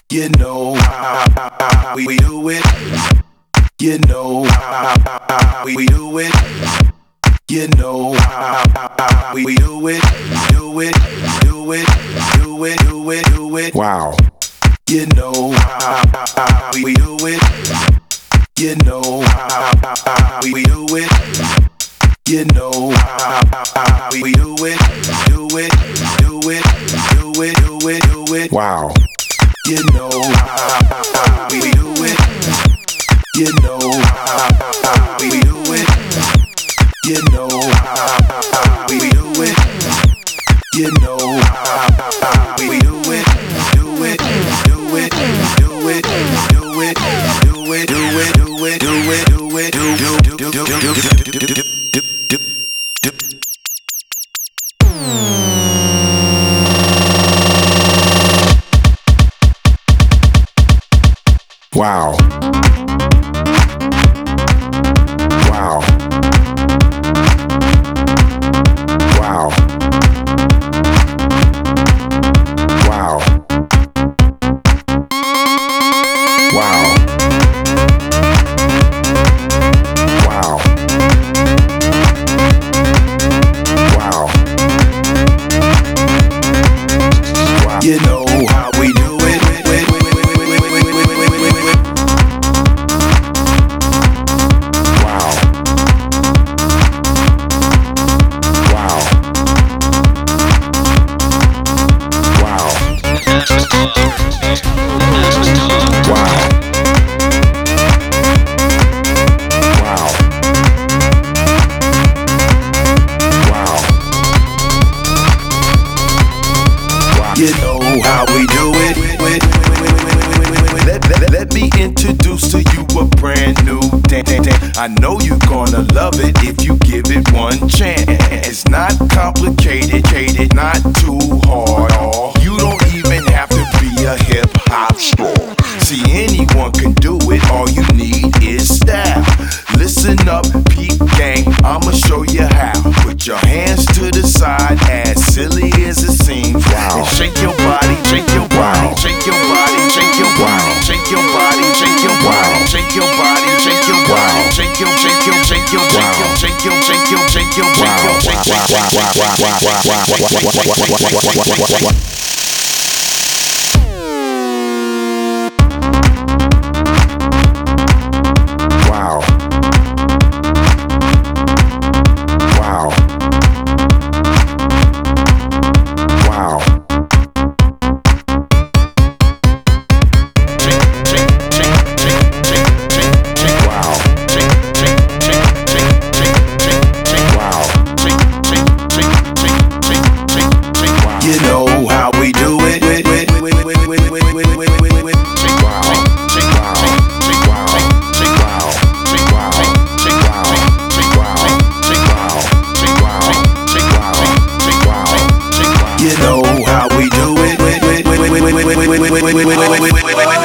You know how we do it. You know how we do it. You know how we do it. Do it, do it, do it, do it, do it. Wow. You know how we do it. You know how we do it. You know how we do it. Do it, do it, do it, do it, do it. Wow. You know how we do it. You know how we do it. You know how we do it. You know how we do it. Do it, do it, do it, do it, do it, do it, do it, do it, do it, do it. Wow. Wow. Wow. Wow. Wow. Wow. Wow. Wow. You know how we do it. You know how we do it. Let me introduce to you a brand new dance. I know you're gonna love it if you give it one chance. It's not complicated, not too hard. You don't even have to be a hip hop star. See, anyone can do it. All you need is style. Listen up, peep gang. I'ma show you how. Put your hands to the side, as silly as it seems. Wow. And shake your body, shake your body, shake your body, shake your body, shake your body, shake your body, shake your body, shake your body, shake your, shake your, shake your, shake your, shake your, shake your, shake your, shake your, shake your. You know how we do it. You know how we do it.